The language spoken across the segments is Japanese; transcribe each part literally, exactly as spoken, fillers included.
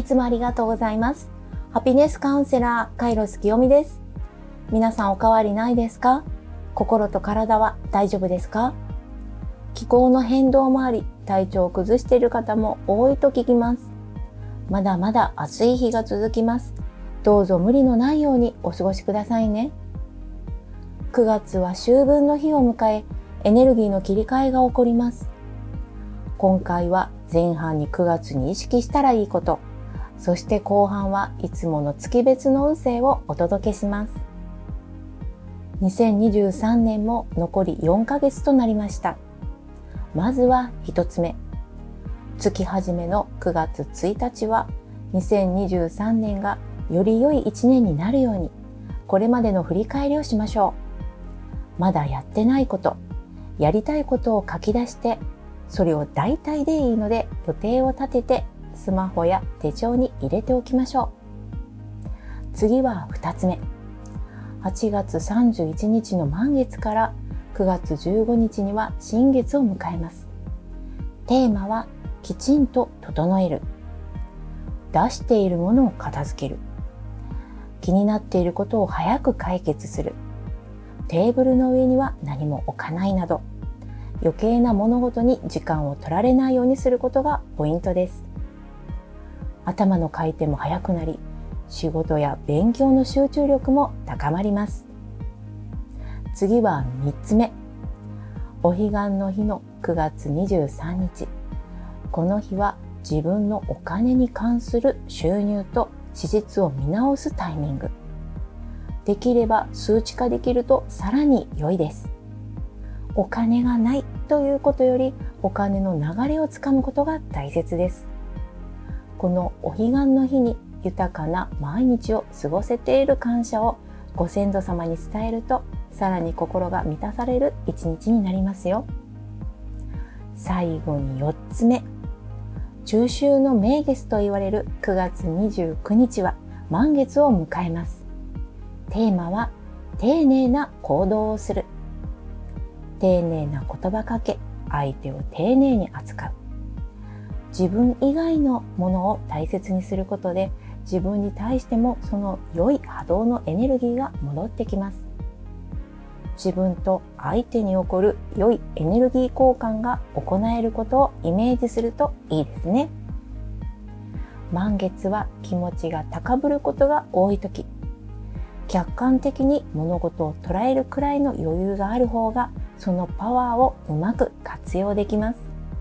つもありがとうございます。ハピネスカウンセラー、カイロスきよみです。皆さんお変わりないですか？心と体は大丈夫ですか？気候の変動もあり、体調を崩している方も多いと聞きます。まだまだ暑い日が続きます。どうぞ無理のないようにお過ごしくださいね。くがつは秋分の日を迎え、エネルギーの切り替えが起こります。今回は前半にくがつに意識したらいいこと、そして後半はいつもの月別の運勢をお届けします。にせんにじゅうさんねんも残りよんかげつとなりました。まずはひとつめ。月始めのくがつついたちはにせんにじゅうさんねんがより良いいちねんになるように、これまでの振り返りをしましょう。まだやってないこと、やりたいことを書き出して、それを大体でいいので予定を立ててスマホや手帳に入れておきましょう。次はふたつめ。はちがつさんじゅういちにちの満月からくがつじゅうごにちには新月を迎えます。テーマはきちんと整える。出しているものを片付ける。気になっていることを早く解決する。テーブルの上には何も置かないなど、余計な物事に時間を取られないようにすることがポイントです。頭の回転も速くなり、仕事や勉強の集中力も高まります。次はみっつめ。お彼岸の日のくがつにじゅうさんにち。この日は自分のお金に関する収入と支出を見直すタイミング。できれば数値化できるとさらに良いです。お金がないということより、お金の流れをつかむことが大切です。このお彼岸の日に豊かな毎日を過ごせている感謝をご先祖様に伝えると、さらに心が満たされる一日になりますよ。最後によっつめ。中秋の名月と言われるくがつにじゅうくにちは満月を迎えます。テーマは丁寧な行動をする。丁寧な言葉かけ、相手を丁寧に扱う。自分以外のものを大切にすることで、自分に対してもその良い波動のエネルギーが戻ってきます。自分と相手に起こる良いエネルギー交換が行えることをイメージするといいですね。満月は気持ちが高ぶることが多いとき、客観的に物事を捉えるくらいの余裕がある方が、そのパワーをうまく活用できます。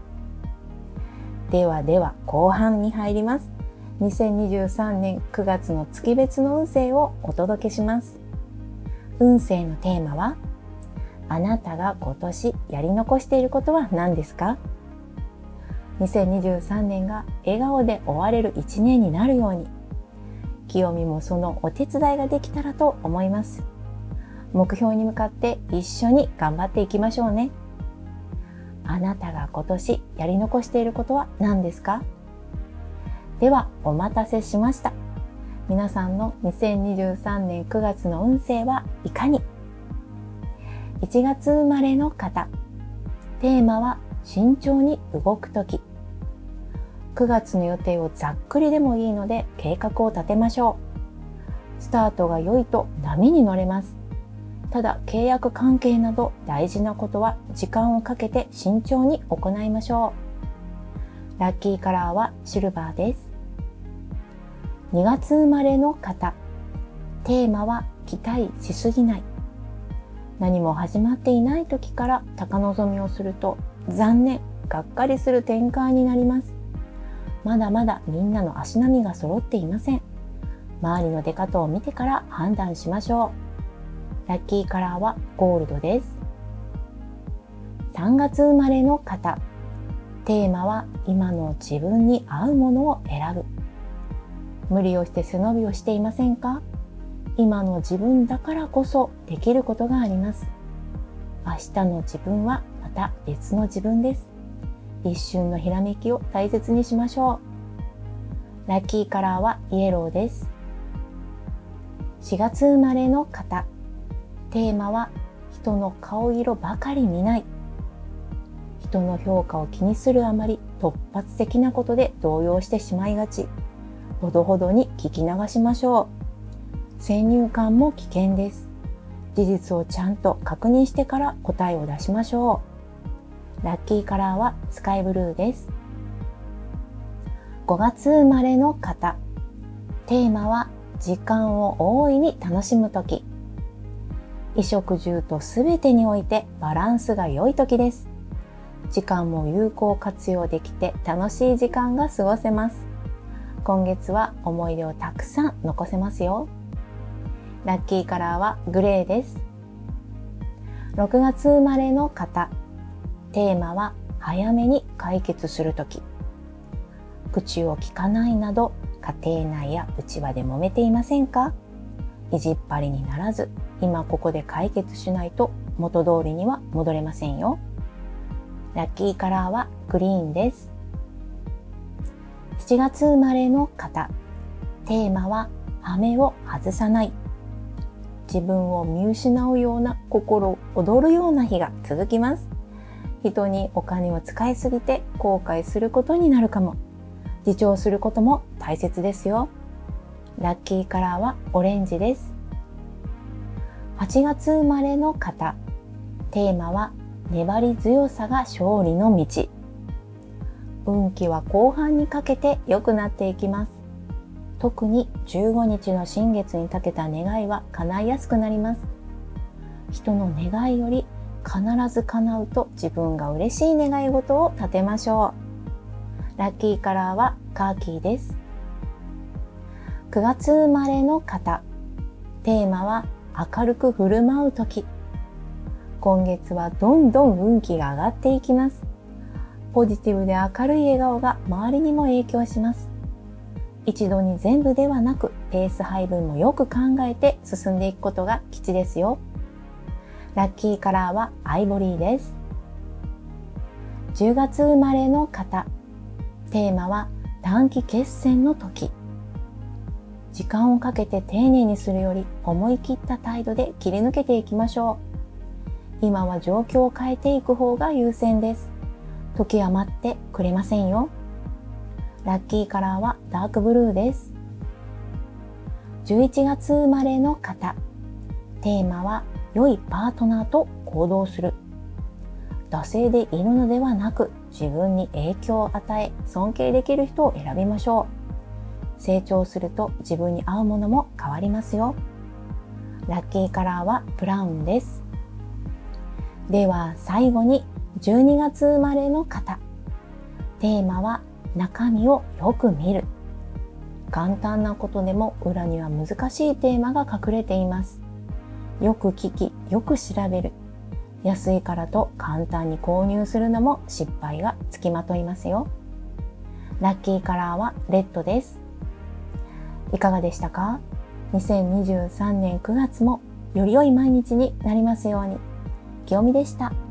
ではでは後半に入ります。にせんにじゅうさんねんくがつの月別の運勢をお届けします。運勢のテーマは、あなたが今年やり残していることは何ですか？にせんにじゅうさんねんが笑顔で終われるいちねんになるように、清美もそのお手伝いができたらと思います。目標に向かって一緒に頑張っていきましょうね。あなたが今年やり残していることは何ですか？ではお待たせしました。皆さんのにせんにじゅうさんねんくがつの運勢はいかに？いちがつ生まれの方。テーマは慎重に動くとき。くがつの予定をざっくりでもいいので計画を立てましょう。スタートが良いと波に乗れます。ただ契約関係など大事なことは時間をかけて慎重に行いましょう。ラッキーカラーはシルバーです。にがつ生まれの方。テーマは期待しすぎない。何も始まっていない時から高望みをすると残念、がっかりする展開になります。まだまだみんなの足並みが揃っていません。周りの出方を見てから判断しましょう。ラッキーカラーはゴールドです。さんがつ生まれの方。テーマは今の自分に合うものを選ぶ。無理をして背伸びをしていませんか？今の自分だからこそできることがあります。明日の自分はまた別の自分です。一瞬のひらめきを大切にしましょう。ラッキーカラーはイエローです。しがつ生まれの方。テーマは人の顔色ばかり見ない。人の評価を気にするあまり突発的なことで動揺してしまいがち。 ほどほどに聞き流しましょう。先入観も危険です。事実をちゃんと確認してから答えを出しましょう。ラッキーカラーはスカイブルーです。ごがつ生まれの方。テーマは時間を大いに楽しむとき。衣食住とすべてにおいてバランスが良いときです。時間も有効活用できて楽しい時間が過ごせます。今月は思い出をたくさん残せますよ。ラッキーカラーはグレーです。ろくがつ生まれの方。テーマは早めに解決するとき。口を聞かないなど家庭内や内輪で揉めていませんか？意地っ張りにならず、今ここで解決しないと元通りには戻れませんよ。ラッキーカラーはグリーンです。しちがつ生まれの方。テーマは羽目を外さない。自分を見失うような心躍るような日が続きます。人にお金を使いすぎて後悔することになるかも。自重することも大切ですよ。ラッキーカラーはオレンジです。はちがつ生まれの方。テーマは粘り強さが勝利の道。運気は後半にかけて良くなっていきます。特にじゅうごにちの新月にかけた願いは叶いやすくなります。人の願いより必ず叶うと自分が嬉しい願い事を立てましょう。ラッキーカラーはカーキーです。くがつ生まれの方。テーマは明るく振る舞うとき。今月はどんどん運気が上がっていきます。ポジティブで明るい笑顔が周りにも影響します。一度に全部ではなくペース配分もよく考えて進んでいくことが吉ですよ。ラッキーカラーはアイボリーです。じゅうがつ生まれの方。テーマは短期決戦の時。時間をかけて丁寧にするより思い切った態度で切り抜けていきましょう。今は状況を変えていく方が優先です。時は待ってくれませんよ。ラッキーカラーはダークブルーです。じゅういちがつ生まれの方。テーマは良いパートナーと行動する。惰性でいるのではなく、自分に影響を与え、尊敬できる人を選びましょう。成長すると自分に合うものも変わりますよ。ラッキーカラーはブラウンです。では最後にじゅうにがつ生まれの方。テーマは中身をよく見る。簡単なことでも裏には難しいテーマが隠れています。よく聞き、よく調べる。安いからと簡単に購入するのも失敗がつきまといますよ。ラッキーカラーはレッドです。いかがでしたか？にせんにじゅうさんねんくがつもより良い毎日になりますように。きよみでした。